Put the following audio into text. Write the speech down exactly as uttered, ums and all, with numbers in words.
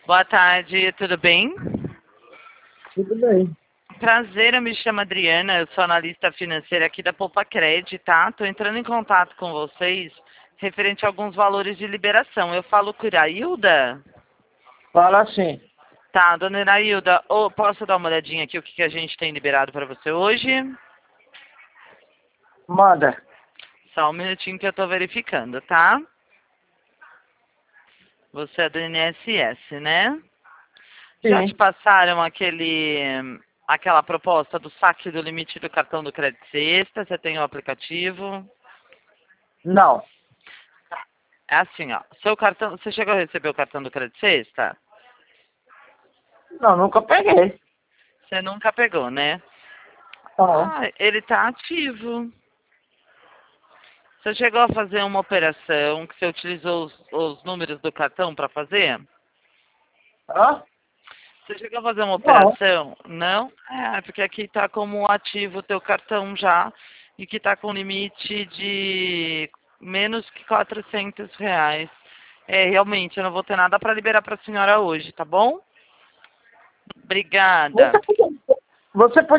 Boa tarde, tudo bem? Tudo bem. Prazer, eu me chamo Adriana, eu sou analista financeira aqui da Poupa Cred, tá? Tô entrando em contato com vocês referente a alguns valores de liberação. Eu falo com a Irailda? Fala assim. Tá, dona Irailda, ô, posso dar uma olhadinha aqui o que, que a gente tem liberado para você hoje? Manda. Só um minutinho que eu tô verificando, tá? Você é do I N S S, né? Já te Sim. passaram aquele, aquela proposta do saque do limite do cartão do Crédito Sexta? Você tem o aplicativo? Não. É assim, ó. Seu cartão, você chegou a receber o cartão do Crédito Sexta? Não, nunca peguei. Você nunca pegou, né? Não. Ah, ele tá ativo. Você chegou a fazer uma operação que você utilizou os, os números do cartão para fazer? Hã? Você chegou a fazer uma Não. operação? Não? É, porque aqui está como ativo o teu cartão já e que está com limite de menos que quatrocentos reais. É, realmente, eu não vou ter nada para liberar para a senhora hoje, tá bom? Você Obrigada. podia, você